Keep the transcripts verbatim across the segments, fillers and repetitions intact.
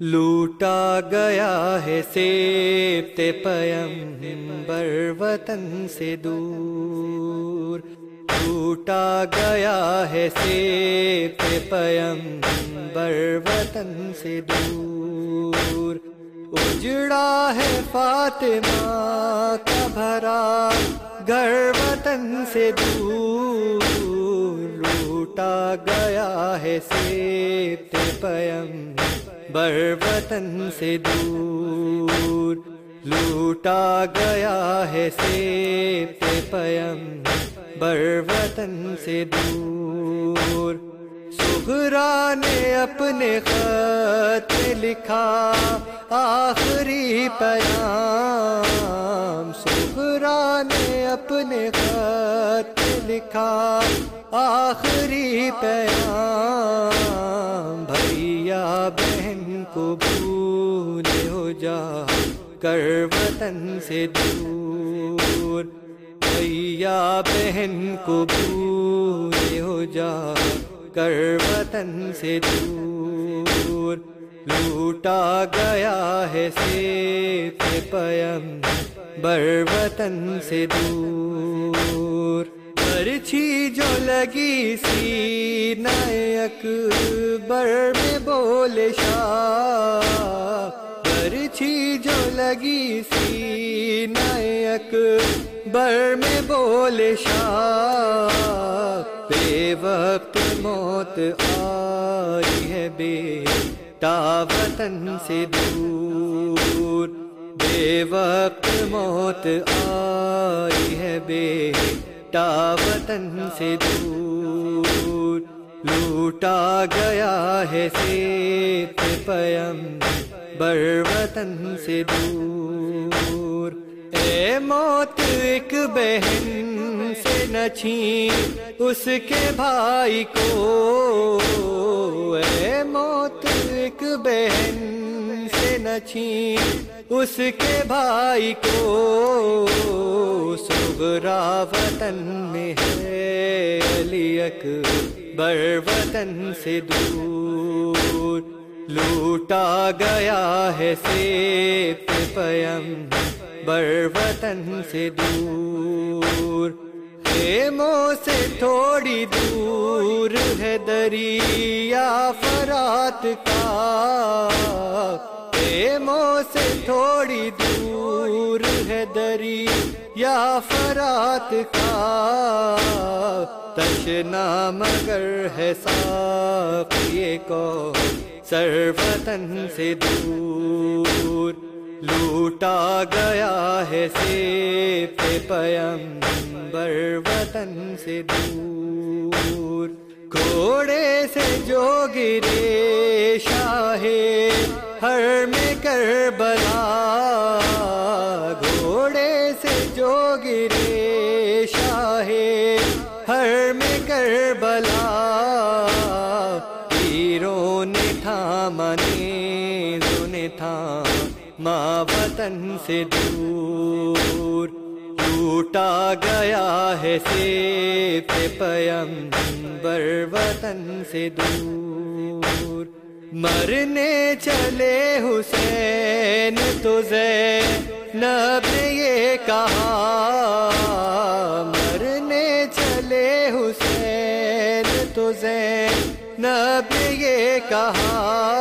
لوٹا گیا ہے سیبت پیمبر وطن سے دور، لوٹا گیا ہے سیبت پیمبر وطن سے دور، اجڑا ہے فاطمہ کا بھرا گھر وطن سے دور، لوٹا گیا ہے سیبت پیمبر وطن سے دور، لوٹا گیا ہے سیبت پیمبر وطن سے دور، سغرا نے اپنے خط لکھا آخری پیام، سغرا نے اپنے خط لکھا آخری پیام، بھیا بہن کو بھولے ہو جا کر وطن سے دور، بھیا بہن کو بھولے ہو جا کر وطن سے دور، لوٹا گیا ہے سیبت پیمبر وطن سے دور، برچھی جو لگی سینہ اکبر میں بولے شاہ، برچھی جو لگی سینہ اکبر میں بولے شاہ، بے وقت موت آئی ہے بیٹا وطن سے دور، بے وقت موت آئی ہے بیٹا وطن سے دور، لوٹا گیا ہے سیبت پیمبر وطن سے دور، اے موت ایک بہن سے نہ چھین اس کے بھائی کو، اے موت ایک بہن سے نہ چھین اس کے بھائی کو، سغرا وطن میں ہے علی اکبر وطن سے دور، لوٹا گیا ہے سیبت پیمبر وطن سے دور، خیموں سے تھوڑی دور ہے دریا فرات کا، خیموں سے تھوڑی دور ہے دریا فرات کا، تشنا مگر ہے ساقی کو سر وطن سے دور، لوٹا گیا ہے سیبت پیمبر وطن سے دور، گھوڑے سے جو گرے شاہ ہر میں کربلا، گھوڑے سے جو گرے شاہ ہر میں کربلا، تیروں نے تھاما نیزوں نے تھاما وطن سے دور، لوٹا گیا ہے سیبت پیمبر وطن سے دور، مرنے چلے حسین تو زینب نے یہ کہا، مرنے چلے حسین تو زینب نے یہ کہا،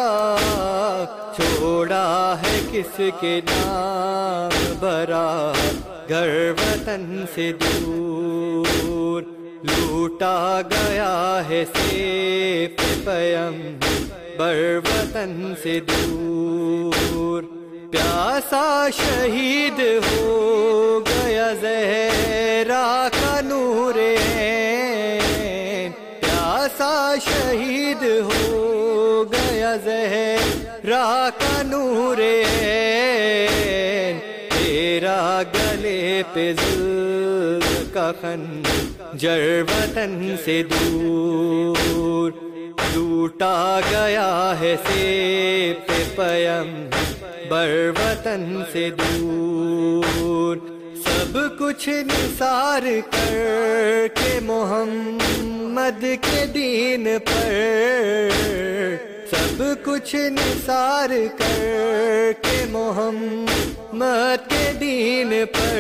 چھوڑا ہے کس کے نام برا گھر وطن سے دور، لوٹا گیا ہے سیبت پیمبر وطن سے دور، پیاسا شہید ہو گیا زہرا کا نور عین، پیاسا شہید ہو گیا زہرا کا نور عین، تیرا گلے پہ ظلم کا خنجر وطن سے دور، لوٹا گیا ہے سیبت پیمبر وطن سے دور، سب کچھ نثار کر کے محمد کے دین پر سب کچھ نثار کر کے محمد کے دین پر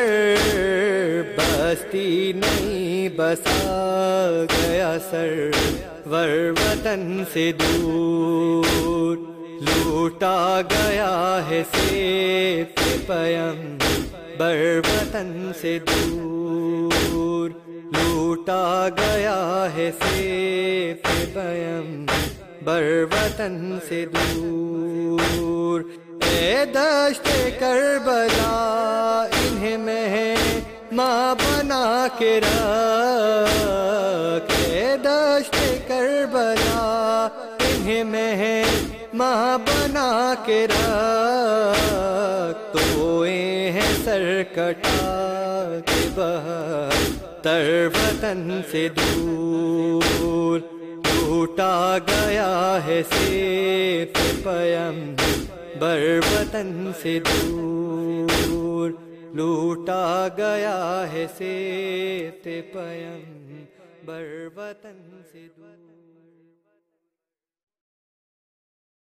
بستی نہیں بسا گیا سرور وطن سے دور لوٹا گیا ہے سیف پیغمبر وطن سے دور لوٹا گیا ہے سیف پیغمبر وطن سے دور اے دشت کربلا انہیں مہماں بنا کے رکھ اے دشت کربلا انہیں مہماں بنا کے رکھ توئے ہیں سر کٹا کے بہتر وطن سے دور لوٹا گیا ہے سیف پیغمبر وطن سے دور لوٹا گیا ہے سیف پیغمبر وطن سے دور